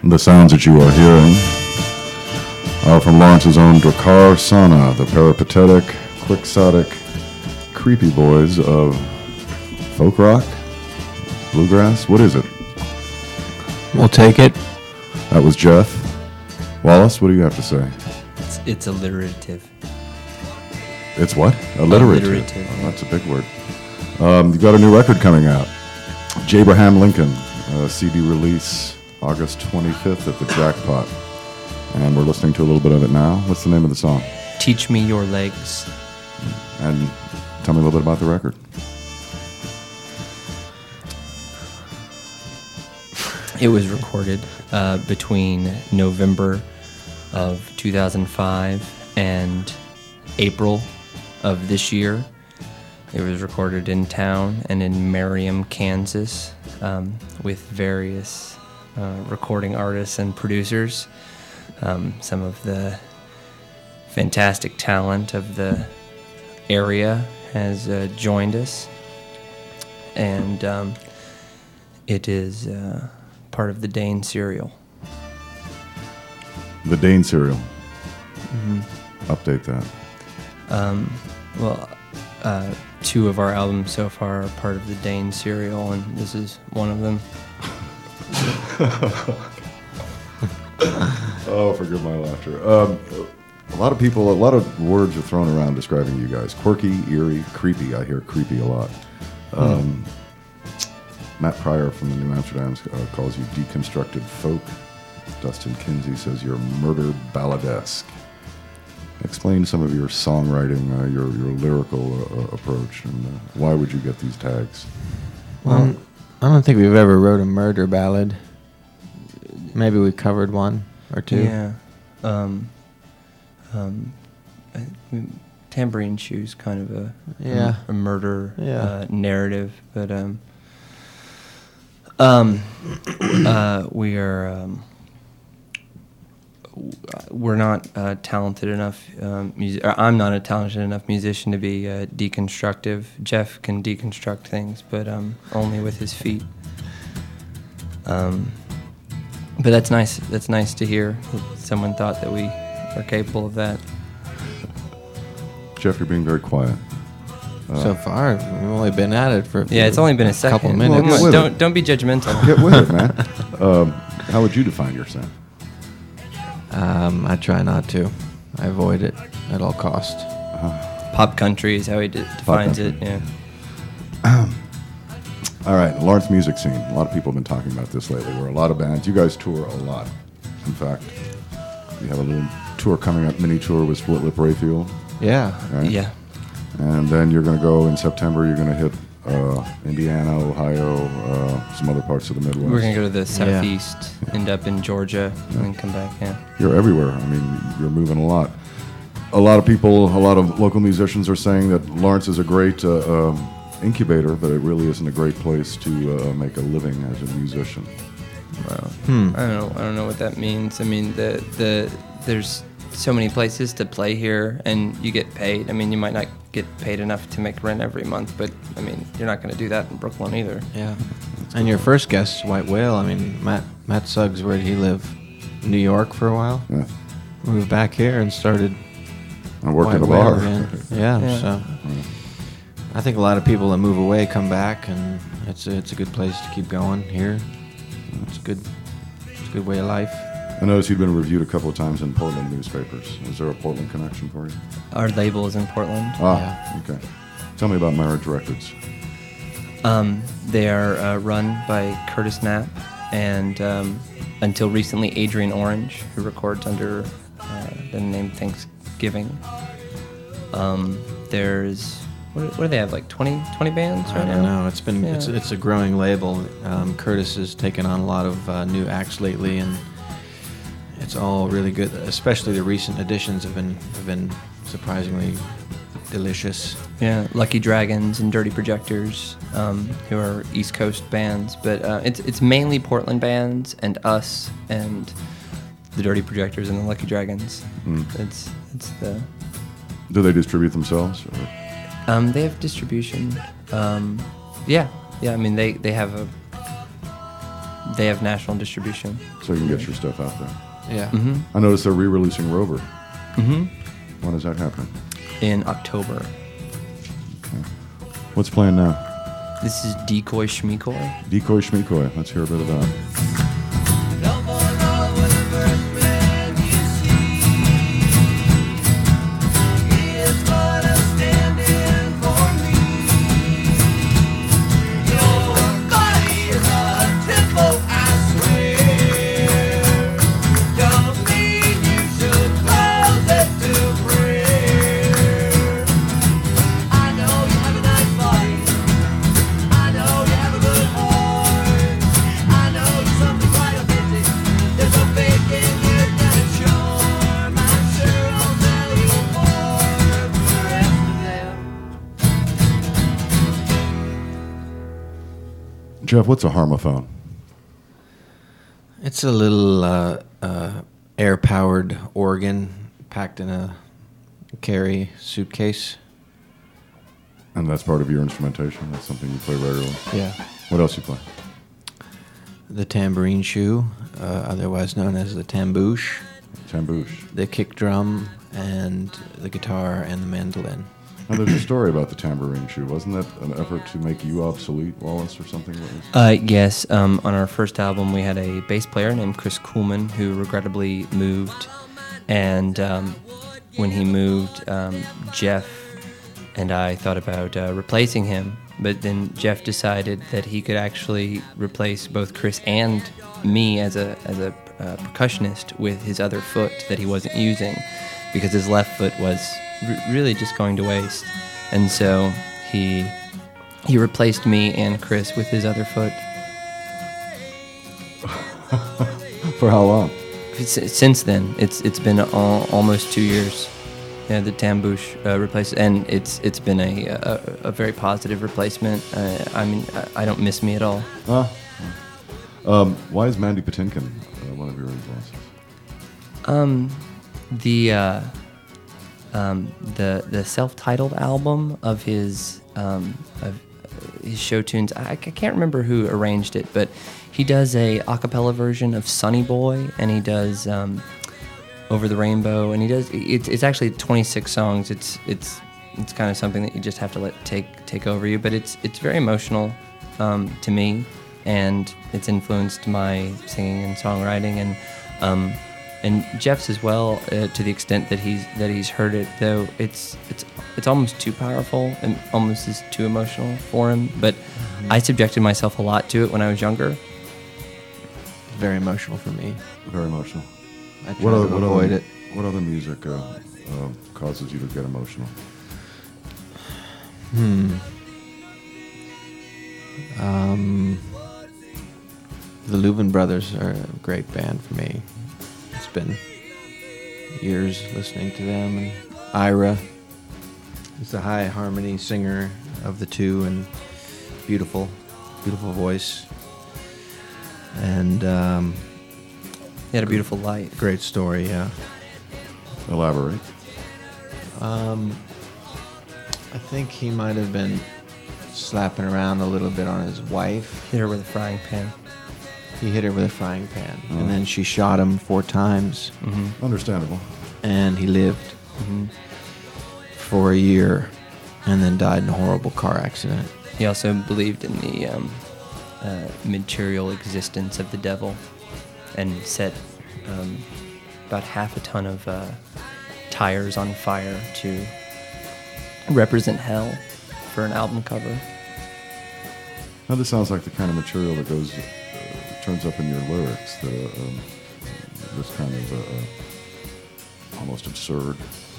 The sounds that you are hearing are from Lawrence's own Drakkar Sana, the peripatetic, quixotic, creepy boys of folk rock, bluegrass. What is it? We'll take it. That was Jeff. Wallace, what do you have to say? It's alliterative. It's what? Alliterative. Alliterative. Oh, that's a big word. You've got a new record coming out. Jabraham Lincoln, CD release August 25th at the Jackpot. And we're listening to a little bit of it now. What's the name of the song? Teach Me Your Legs. And tell me a little bit about the record. It was recorded between November of 2005 and April of this year. It was recorded in town and in Merriam, Kansas, with various recording artists and producers. Some of the fantastic talent of the area has joined us, and it is part of the Dane serial. The Dane serial. Mm-hmm. Update that. Two of our albums so far are part of the Dane serial, and this is one of them. Oh, forgive my laughter. A lot of words are thrown around describing you guys. Quirky, eerie, creepy. I hear creepy a lot. Matt Pryor from the New Amsterdam calls you deconstructed folk. Dustin Kinsey says you're murder balladesque. Explain some of your songwriting, your lyrical approach, and why would you get these tags? Well, I don't think we've ever wrote a murder ballad. Maybe we covered one or two. Yeah. Tambourine Shoe's kind of a murder narrative, but we're not talented enough. I'm not a talented enough musician to be deconstructive. Jeff can deconstruct things, but only with his feet. But that's nice. That's nice to hear. Someone thought that we are capable of that. Jeff, you're being very quiet. So far, we've only been at it for it's only been a second. Couple minutes. Well, don't be judgmental. Get with it, man. How would you define your sound? I try not to. I avoid it at all costs. Pop country is how he defines it. Yeah. All right, Lawrence music scene. A lot of people have been talking about this lately. There are a lot of bands. You guys tour a lot. In fact, you have a little tour coming up, mini tour with Split Lip Rayfield. Yeah. Right? Yeah. And then you're going to go in September. You're going to hit Indiana, Ohio, some other parts of the Midwest. We're going to go to the southeast, end up in Georgia, and then come back, You're everywhere. I mean, you're moving a lot. A lot of people, a lot of local musicians are saying that Lawrence is a great incubator, but it really isn't a great place to make a living as a musician. Well, I don't know what that means. I mean, there's so many places to play here, and you get paid. I mean, you might not get paid enough to make rent every month, but I mean, you're not going to do that in Brooklyn either. Yeah. And your first guest, White Whale. I mean, Matt Suggs, where did he live? New York for a while. Yeah. Moved back here and started. I worked at a White Whale bar. again. Yeah. So I think a lot of people that move away come back, and it's a good place to keep going here. It's a good way of life. I noticed you'd been reviewed a couple of times in Portland newspapers. Is there a Portland connection for you? Our label is in Portland. Okay. Tell me about Marriage Records. They are run by Curtis Knapp and until recently Adrian Orange, who records under the name Thanksgiving. There's what do they have, like 20 bands right now? I don't know. It's been it's a growing label. Curtis has taken on a lot of new acts lately, and it's all really good. Especially the recent additions have been surprisingly delicious. Yeah, Lucky Dragons and Dirty Projectors, who are East Coast bands, but it's mainly Portland bands and us and the Dirty Projectors and the Lucky Dragons. It's the. Do they distribute themselves? Or? They have distribution. Yeah. I mean, they have they have national distribution. So you can get your stuff out there. Yeah. I noticed they're re-releasing Rover. Mm-hmm. When is that happening? In October. What's playing now? This is Decoy Schmecoy. Decoy Schmecoy. Let's hear a bit of that. Jeff, what's a harmophone? It's a little air-powered organ packed in a carry suitcase. And that's part of your instrumentation? That's something you play regularly? Yeah. What else you play? The tambourine shoe, otherwise known as the tambouche. Tambouche. The kick drum, and the guitar, and the mandolin. Now, there's a story about the tambourine shoe. Wasn't that an effort to make you obsolete, Wallace, or something? Yes. On our first album, we had a bass player named Chris Kuhlman who regrettably moved. And when he moved, Jeff and I thought about replacing him. But then Jeff decided that he could actually replace both Chris and me as a percussionist with his other foot that he wasn't using, because his left foot was really just going to waste. And so he replaced me and Chris with his other foot. For how long? Since then, it's been almost 2 years. Yeah, the tambouche replaced, and it's been a very positive replacement. I mean, I don't miss me at all. Why is Mandy Patinkin one of your influences? The self-titled album of his show tunes. I can't remember who arranged it, but he does a acapella version of Sonny Boy, and he does Over the Rainbow, and he does. It's actually 26 songs. It's kind of something that you just have to let take over you, but it's very emotional to me, and it's influenced my singing and songwriting, and Jeff's as well, to the extent that he's heard it. Though it's almost too powerful and almost is too emotional for him. But I subjected myself a lot to it when I was younger. Very emotional for me. Very emotional. I try to avoid it. What other music causes you to get emotional? The Louvin Brothers are a great band for me. It's been years listening to them. And Ira is the high harmony singer of the two, and beautiful voice. And He had a beautiful life. great story, yeah. Elaborate. I think he might have been slapping around a little bit on his wife. Hit her with a frying pan. He hit her with a frying pan, and then she shot him 4 times, Understandable. and he lived for a year, and then died in a horrible car accident. He also believed in the material existence of the devil, and set about half a ton of tires on fire to represent hell for an album cover. Now, this sounds like the kind of material that turns up in your lyrics. This kind of almost absurd,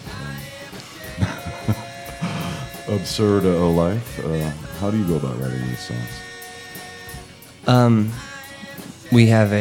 absurd life. How do you go about writing these songs? We have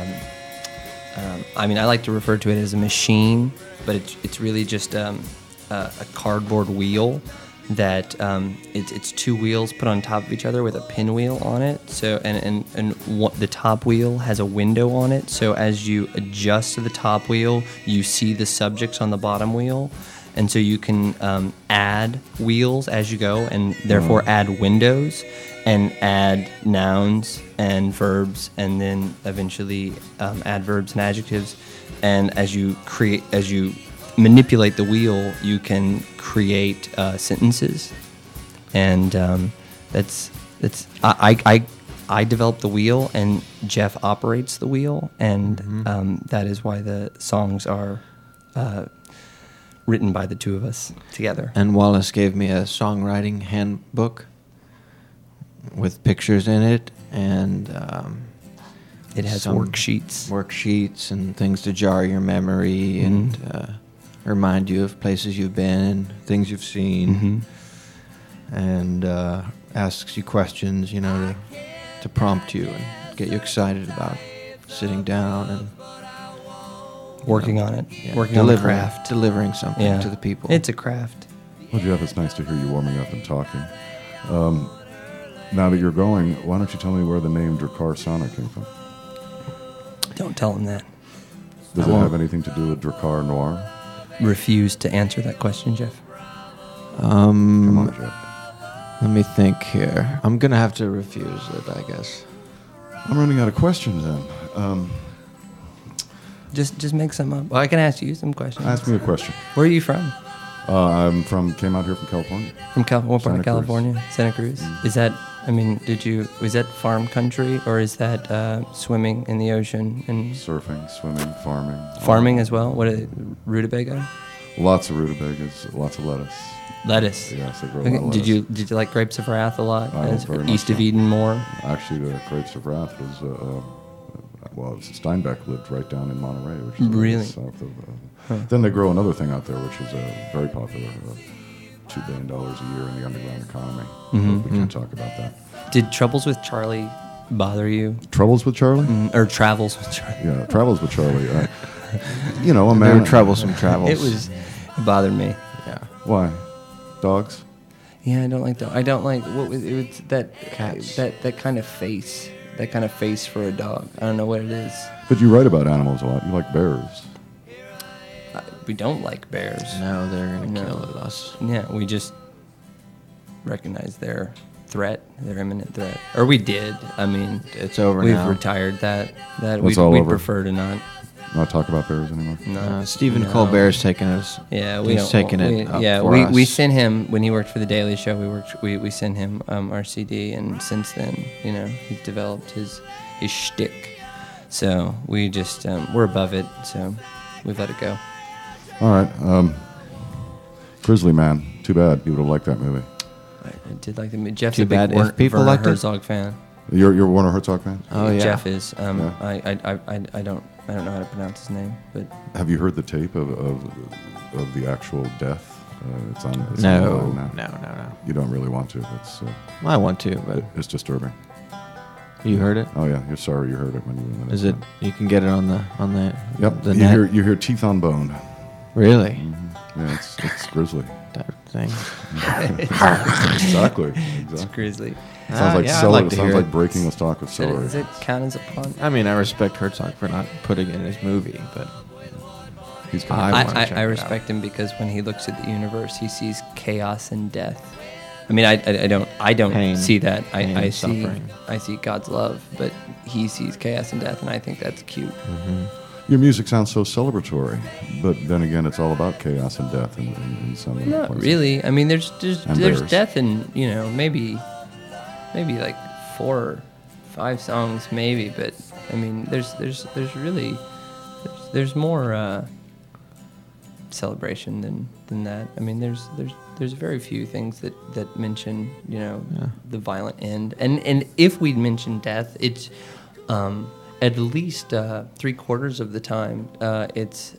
I like to refer to it as a machine, but it's really just a cardboard wheel that it's 2 wheels put on top of each other with a pinwheel on it. So and the top wheel has a window on it. So as you adjust to the top wheel, you see the subjects on the bottom wheel, and so you can add wheels as you go, and therefore add windows, and add nouns and verbs, and then eventually adverbs and adjectives. And as you manipulate the wheel, you can create sentences, and I develop the wheel, and Jeff operates the wheel, and that is why the songs are written by the two of us together. And Wallace gave me a songwriting handbook with pictures in it, and It has some worksheets and things to jar your memory and remind you of places you've been, things you've seen, and asks you questions, to prompt you and get you excited about sitting down and working on it, yeah, working on the craft, delivering something to the people. It's a craft. Well, Jeff, it's nice to hear you warming up and talking. Now that you're going, why don't you tell me where the name Drakkar Sauna came from? Don't tell him that. Does it have anything to do with Drakkar Noir? Refuse to answer that question, Jeff. Come on, Jeff. Let me think here. I'm gonna have to refuse it, I guess. I'm running out of questions then. Just make some up. Well, I can ask you some questions. Ask me a question. Where are you from? Came out here from California. From what part Santa of Cruz. California? Santa Cruz. Is that? Was that farm country, or is that swimming in the ocean and Surfing, swimming, farming. farming as well? What is rutabaga? Lots of rutabagas, lots of lettuce. Lettuce. Yes, they grow a lot of lettuce. Did you like Grapes of Wrath a lot? Very much East of so. Eden more? Actually, the Grapes of Wrath was, Steinbeck lived right down in Monterey, which is Really? south of. Then they grow another thing out there, which is very popular, $2 billion a year in the underground economy. We can't talk about that. Did Troubles with Charlie bother you? Troubles with Charlie? Or Travels with Charlie? Yeah, Travels with Charlie. A There man. were troublesome travels. It bothered me. Yeah. Why? Dogs? Yeah, I don't like that. I don't like what was it was that Cats. that kind of face. That kind of face for a dog. I don't know what it is. But you write about animals a lot. You like bears. We don't like bears. No, they're gonna No. kill us. Yeah, we just recognize their threat, their imminent threat. Or we did. I mean, It's over we've now. retired that. It's all We'd over. prefer to not. Not talk about bears anymore. No. Stephen No. Colbert's taken us. Yeah, we he's don't, taken we, it up Yeah, for we us. sent him when he worked for the Daily Show. We sent him our CD, and since then, he's developed his shtick. So we just we're above it. So we've let it go. All right. Grizzly Man. Too bad. You would have liked that movie. I did like the Jeff's Too a big bad if Werner, people Werner liked it. Herzog fan. You're Werner Herzog fan? Oh yeah. Jeff is. Yeah. I don't know how to pronounce his name, but Have you heard the tape of the actual death? It's No, online no, now. no. You don't really want to. I want to, but It's disturbing. you heard it. Oh yeah, you're sorry you heard it when you were in the Is it? You can get it on the Yep. the You net. hear teeth on bone. Really? Yeah, it's grisly. That thing. Exactly. it's grizzly. Sounds like yeah, I'd celery. like to Sounds hear like it. breaking a stalk of celery. Does it count as a pun? I mean, I respect Herzog for not putting it in his movie, but He's I gonna. wanna check I it respect him because when he looks at the universe, he sees chaos and death. I mean, I don't Pain. see that. Pain I and see suffering. I see God's love, but he sees chaos and death, and I think that's cute. Your music sounds so celebratory, but then again, it's all about chaos and death in some of the Not places. really. I mean, there's And there's bears. death in maybe like 4 or 5 songs, maybe. But I mean, there's really there's more celebration than that. I mean, there's very few things that mention the violent end, and if we mention death, it's at least 3/4 of the time it's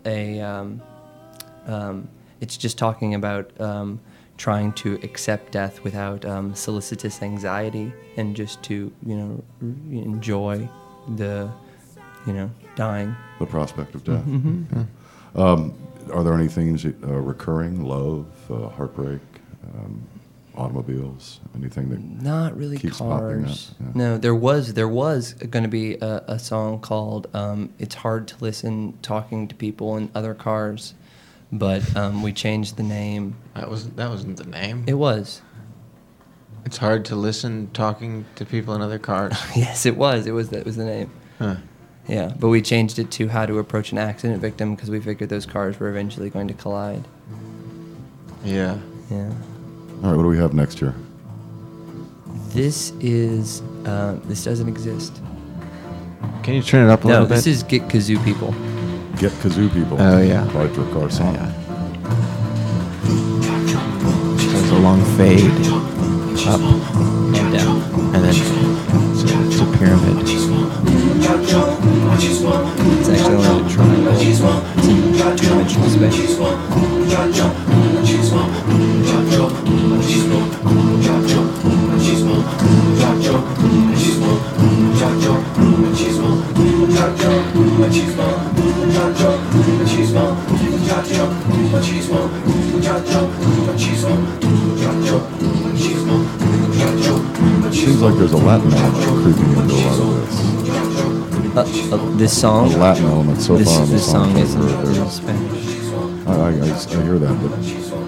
it's just talking about trying to accept death without solicitous anxiety, and just to enjoy the dying. The prospect of death. Mm-hmm. Yeah. Are there any things recurring? Love, heartbreak, automobiles, anything that Not really keeps popping up? cars. Yeah. No, there was going to be a song called "It's Hard to Listen Talking to People in Other Cars," but we changed the name. That wasn't the name. It was. It's hard to listen talking to people in other cars. Yes, it was. That was the name. Huh. Yeah, but we changed it to How to Approach an Accident Victim because we figured those cars were eventually going to collide. Yeah. Yeah. All right, what do we have next year? This is, this doesn't exist. Can you turn it up a little No, bit? this is Get Kazoo People. Get Kazoo People. Oh, yeah. By Drakkar Song. Yeah. There's a long fade up And down. and then it's a pyramid. It's actually only a triangle. It's in two-dimensional space. Seems like there's a Latin element creeping into a lot of this. This song? A Latin element so far in the This song is I've heard. in Spanish. I hear that, but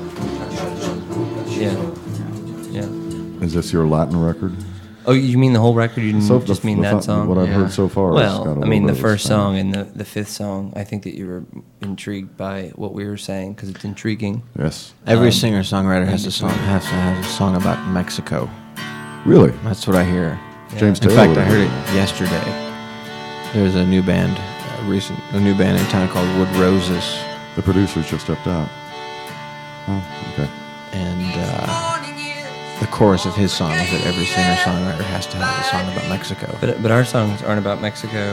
Yeah. Yeah. is this your Latin record? Oh, you mean the whole record? You didn't just mean that song? What I've Yeah. heard so far. has got a Well, I little mean, bit the of first Spanish. song and the fifth song, I think that you were intrigued by what we were saying because it's intriguing. Yes. Every singer-songwriter has to have a song about Mexico. Really? That's what I hear. James In Taylor. fact, would I have heard it. it yesterday. There's a new band, a new band in town called Wood Roses, The producers just stepped out. Oh, okay. and the chorus of his song is that every singer-songwriter has to have a song about Mexico. But our songs aren't about Mexico.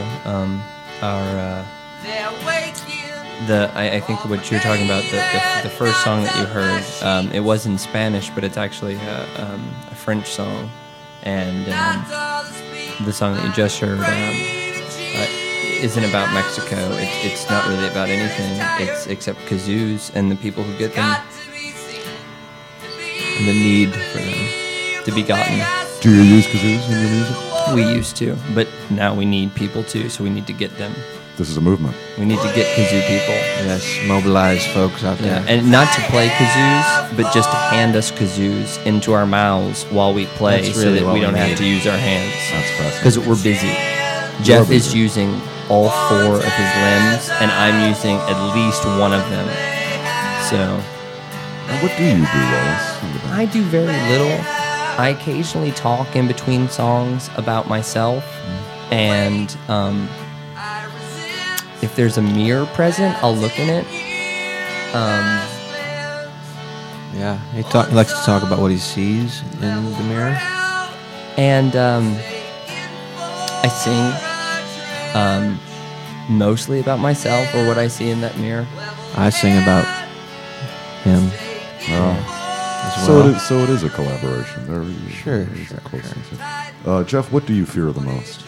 I think what you're talking about, the first song that you heard, it was in Spanish, but it's actually a French song, and the song that you just heard isn't about Mexico. It's not really about anything. It's except kazoos and the people who get them, And the need for them. to be gotten. Do you use kazoos in your music? We used to, but now we need people to, so we need to get them. This is a movement. We need to get kazoo people. Yes, mobilize folks out Yeah, there. and not to play kazoos, but just to hand us kazoos into our mouths while we play, That's so really that what we we don't have need. to use our hands. That's fascinating. Because we're busy. Jeff is using all 4 of his limbs, and I'm using at least one of them. So Now, what do you do, Wallace? I do very little. I occasionally talk in between songs about myself, and if there's a mirror present, I'll look in it. Yeah, he likes to talk about what he sees in the mirror. And I sing mostly about myself or what I see in that mirror. I sing about him Oh. as So well. so it is a collaboration. There Sure, is a sure, closeness. Jeff, what do you fear the most?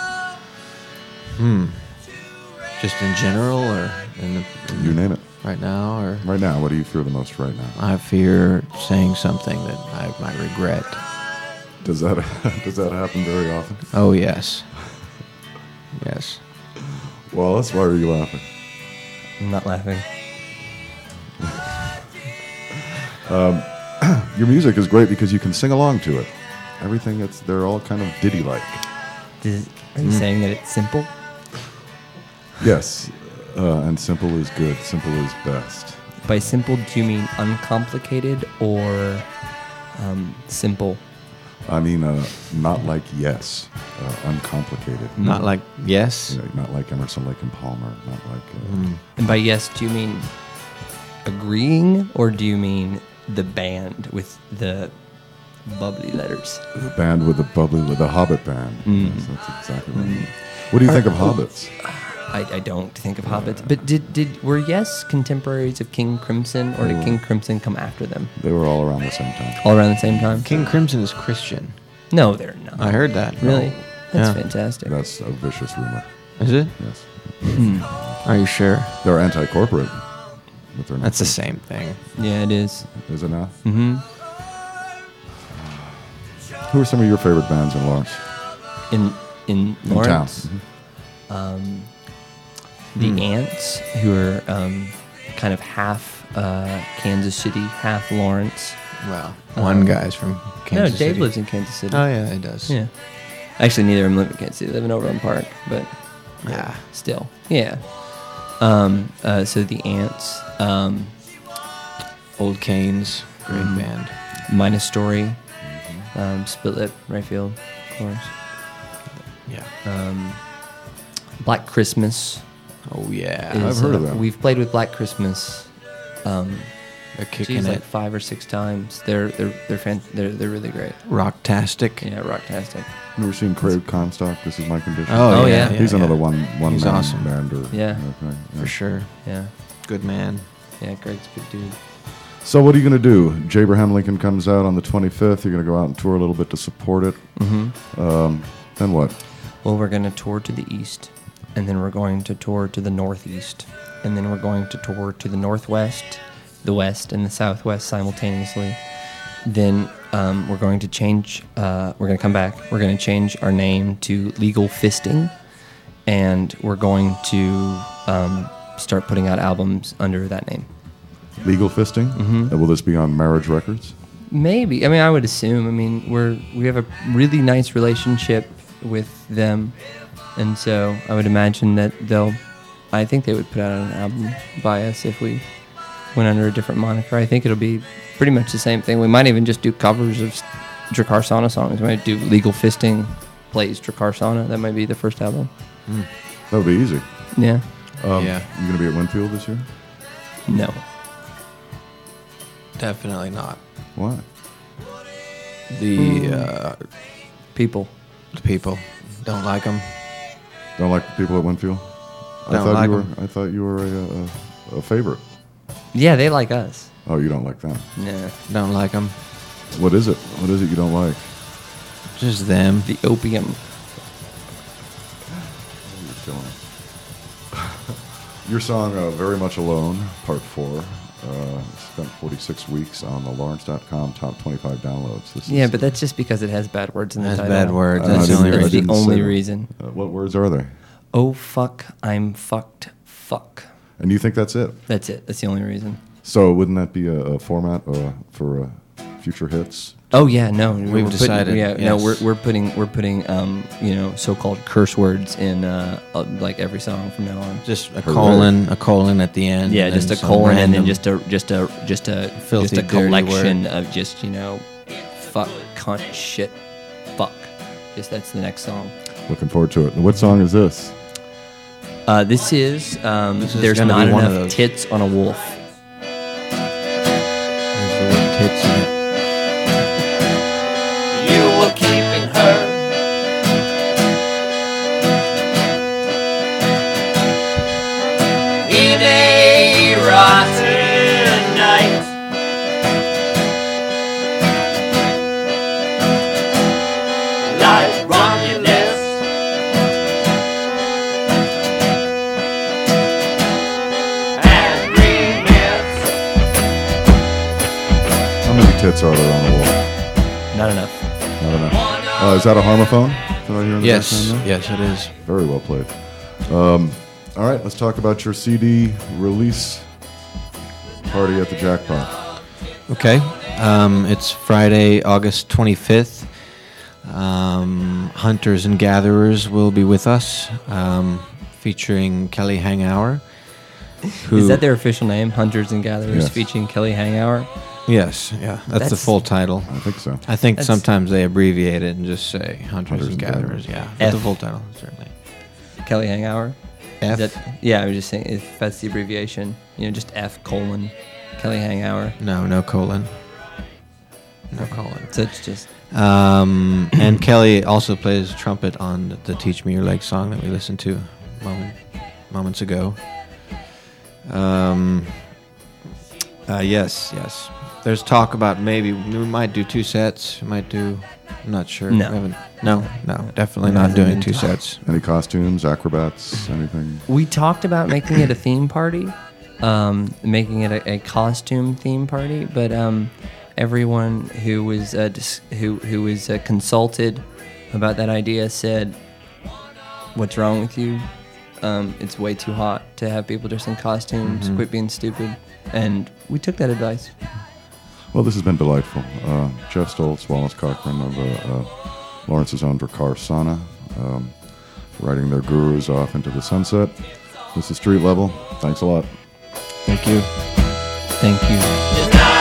Just in general, or You name it. right now, or Right now, what do you fear the most right now? I fear saying something that I might regret. Does that happen very often? Oh yes, yes. Wallace, why are you laughing? I'm not laughing. Your music is great because you can sing along to it. Everything, they're all kind of ditty-like. Are you saying that it's simple? Yes, and simple is good. Simple is best. By simple, do you mean uncomplicated or simple? I mean, not like yes, uncomplicated. Not like yes. You know, not like Emerson, Lake and Palmer. Not like. And by yes, do you mean agreeing or do you mean the band with the bubbly letters? The band with the Hobbit band. Yes, that's exactly what I mean. What do you think of hobbits? I don't think of hobbits. But were Yes contemporaries of King Crimson, or did King Crimson come after them? They were all around the same time. All around the same time? King Crimson is Christian. No, they're not. I heard that. Really? That's Yeah. fantastic. That's a vicious rumor. Is it? Yes, Are you sure? they're anti-corporate, but they're not. That's the same thing. Yeah, it is. Is it not? Mm-hmm. Who are some of your favorite bands in Lawrence? In In Lawrence, town. the Ants, who are kind of half Kansas City, half Lawrence. Well, one guy's from Kansas City. No, Dave lives in Kansas City. Oh, yeah, he does. Yeah. Actually, neither of them live in Kansas City. They live in Overland Park, but Yeah. still. Yeah. So the Ants, Old Canes, great Mhm. band. Minus Story, Split Lip, Rayfield, of course. Yeah. Black Christmas. Oh, yeah. is, I've heard of them. We've played with Black Christmas. They're kicking Geez, it. like 5 or 6 times. They're really great. Rocktastic. Yeah, rocktastic. Never seen Craig Comstock. This is my condition. Oh, yeah. He's another one He's man awesome. band. Yeah. Okay, For sure. Yeah, Good man. yeah. Greg's a good dude. So what are you going to do? Jabraham Lincoln comes out on the 25th. You're going to go out and tour a little bit to support it. Mm-hmm. Then what? Well, we're going to tour to the east, and then we're going to tour to the northeast, and then we're going to tour to the northwest, the west, and the southwest simultaneously. Then we're going to change. We're going to come back. We're going to change our name to Legal Fisting, and we're going to start putting out albums under that name. Legal Fisting? Mhm. Will this be on Marriage Records? Maybe. I mean, I would assume. I mean, we have a really nice relationship with them, and so I would imagine that I think they would put out an album by us if we went under a different moniker. I think it'll be pretty much the same thing. We might even just do covers of Drakarsana songs. We might do Legal Fisting plays Drakarsana. That might be the first album. That would be easy. Yeah. Yeah. You going to be at Winfield this year? No. Definitely not. Why? The People. people don't like them. Don't like the people at Winfield? Don't like 'em. I thought you were a favorite. Yeah, they like us. Oh, you don't like them. Yeah. Don't like them. What is it? What is it you don't like? Just them. The opium. You're killing it. Your song, Very Much Alone, Part 4, spent 46 weeks on the Lawrence.com top 25 downloads. This Yeah, is, but that's just because it has bad words in the That's title. bad words. I That's the didn't- only I That's reason. the didn't say only that. reason. What words are they? Oh, fuck, I'm fucked, fuck. And you think that's it? That's it. That's the only reason. So wouldn't that be a format for future hits? Oh yeah, no, We've decided, No, yes. we're putting so-called curse words in like every song from now on. Just a Hooray. colon at the end. Yeah, and just a some colon and then random- just a Filthy, dirty collection of just fuck, cunt, shit, fuck. Just that's the next song. Looking forward to it. And what song is this? This is This is There's gonna Not be one of Enough those. Tits on a Wolf. There's the word tits in it. You were keeping her. In a rotten night. Like Romulus. And Remus. How many tits are there on the wall? Not enough. Not enough. Is that a harmophone? Did I hear in the Yes, background there? yes, it is. Very well played. All right, let's talk about your CD release party at the Jackpot. Okay. It's Friday, August 25th. Hunters and Gatherers will be with us, featuring Kelly Hangour. Is that their official name? Hunters and Gatherers Yes. featuring Kelly Hangour? Yes, yeah. That's the That's- full title. I think so. I think That's- sometimes they abbreviate it and just say Hunters Hunters and and Gatherers. Gatherers. Yeah, but F. the full title, certainly. Kelly Hangour? F. Is that, yeah, I was just saying, if that's the abbreviation, just F colon Kelly Hangour. No colon. No colon. So it's just, And Kelly also plays trumpet on the "Teach Me Your Legs" song that we listened to moments ago. Yes. There's talk about maybe we might do 2 sets. I'm not sure. No. We haven't- No, definitely not doing 2 sets. Any costumes, acrobats, anything? we talked about making it a theme party, making it a costume theme party, but everyone who was who was consulted about that idea said, "What's wrong with you? it's way too hot to have people dressed in costumes, Mm-hmm. quit being stupid. And we took that advice. Well, this has been delightful. Jeff Stoltz, Wallace Cochran of Lawrence's own Drakkar Sauna, riding their gurus off into the sunset. This is Street Level. Thanks a lot. Thank you. Thank you. It's not